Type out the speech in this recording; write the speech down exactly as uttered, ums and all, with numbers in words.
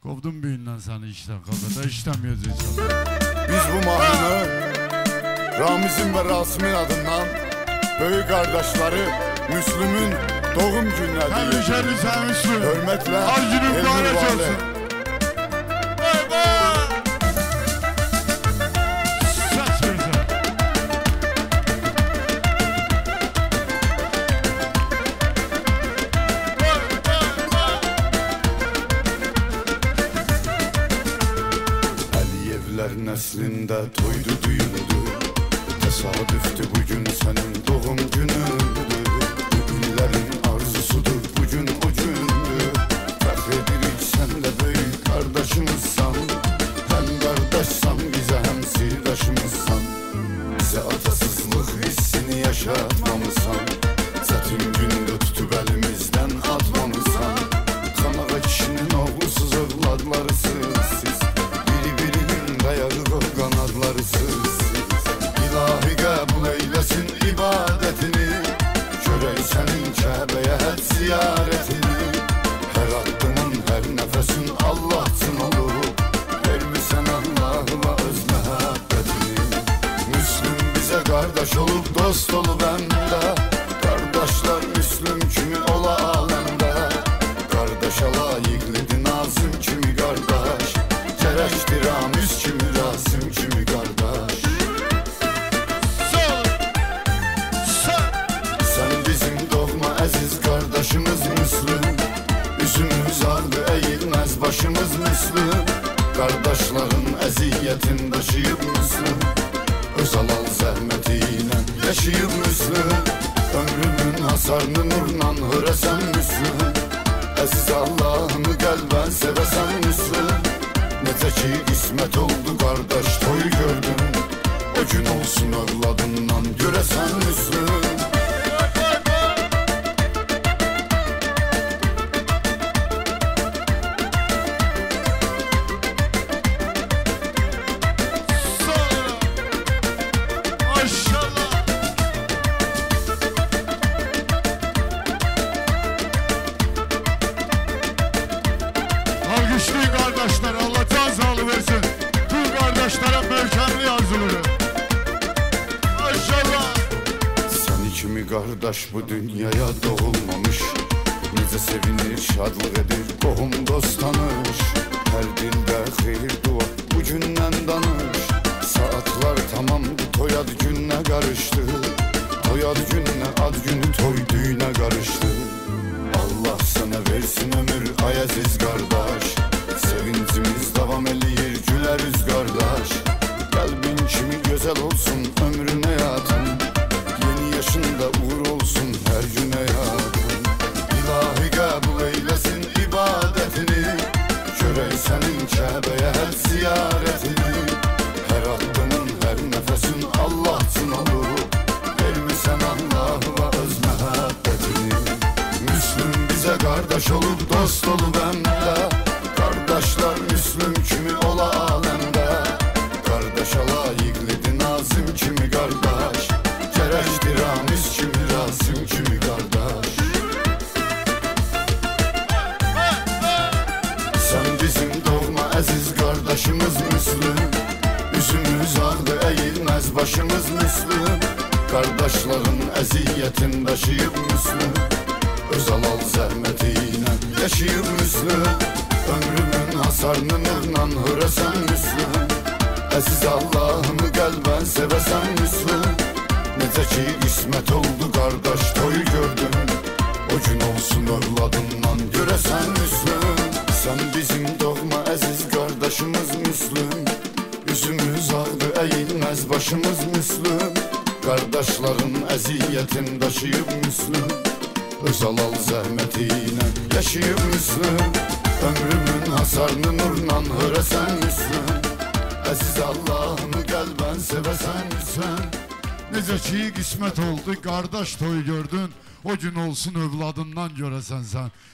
Kovdum büyüğünden seni işten kadar işlemeyeceğiz. Biz bu mahnını Ramiz'in ve Rasim'in adından büyük kardeşleri Müslüm'ün doğum gününe Təbrikəli sən Müslüm. hürmetle Ay günün mübarək Elnur olsun. Vali. Səs gözəl. Əliyevlər nəslində toydu düyündü. Təsadüftü bugün sənin doğum günündür. Bu günlərin arzusudur bugün o gündür. Fəxr edirik sən də böyük kardeşimizsan. Həm kardeşsan bizə həm sirdaşımızsan. Bizə atasızlıq hissini yaşatmamısan. Çətin gündə tutub əlimizdən atmamısan. Qanağa kişinin oğlusuz övladlarısız siz. Biri-birinin dayağı o qanadlarısız siz. İlahi qəbul eyləsin ibadətini. Görək sənin Kəbəyə həc ziyarətini. Hər addımın, hər nəfəsin Allah üçün olub. Vermisən Allah'ıma öz məhəbbətini. Müslüm bizə qardaş olub, dost olub əmdə. Qardaşlar Müslüm kimi ola aləmdə. Qardaşa layiqlidir Nazım kimi qardaş. Gərəkdir Ramiz kimi, Rasim kimi qardaş. Sən bizim doğma əziz qardaşımız Müslüm. Üzümüz ardı əyilməz başımız Müslüm. Qardaşların əziyyətin daşıyıb Müslüm. Öz halal zəhməti ilə yaşayıb Müslüm. Ömrünün hasarını nurla hörəsən Müslüm. Əziz Allah'ını qəlbən sevəsən Müslüm. Necə ki qismət oldu qardaş toy gördün. O gün olsun övladından görəsən Müslüm. Alkışlayın kardeşler, Allah can sağlığı versin. Tüm kardeşlere möhkemli yazılır. Maşallah. Səni kimi qardaş bu dünyaya doğulmamış. Necə sevinir, şadlıq edir, qohum dost tanış. Hər dildə xeyir dua bu gündən danış. Saatlar tamamdı, toy ad gününə qarışdı. Toy ad gününə, ad günü toy düyünə qarışdı. Allah sənə versin ömür ay əziz qardaş. Sevincimiz davam eləyir, güləriz qardaş. Qəlbin kimi gözəl olsun ömrün həyatın. Yeni yaşında uğur olsun hər gün həyatın. İlahi qəbul eyləsin ibadətini. Görək sənin Kəbəyə həc ziyarətini. Hər addımın, hər nəfəsin Allah üçün olub. Vermisən Allah'ıma öz məhəbbətini. Müslüm bizə qardaş olub, dost olub əmdə. Qardaşlar Müslüm kimi ola aləmdə. Qardaşa layiqlidir Nazım kimi qardaş. Gərəkdir Ramiz kimi, Rasim kimi qardaş. Sən bizim doğma əziz qardaşımız Müslüm. Üzümüz ağdı əyilməz başımız Müslüm. Qardaşların əziyyətin daşıyıb Müslüm. Öz halal zəhməti ilə yaşayıb Müslüm. Ömrümün hasarını nurla hörəsən Müslüm. Əziz Allah'ını qəlbən sevəsən Müslüm. Necə ki qismət oldu qardaş toy gördün. O gün olsun övladından görəsən Müslüm. Sən bizim doğma əziz qardaşımız Müslüm. Üzümüz ağdı əyilməz başımız Müslüm. Qardaşların əziyyətin daşıyıb Müslüm. Öz halal zəhməti ilə yaşayıb Müslüm. Ömrümün hasarını nurla hörəsən Müslüm. Əziz Allah'ını qəlbən sevəsən Müslüm. Necə ki qismət oldu, qardaş toy gördün. O gün olsun övladından görəsən sən.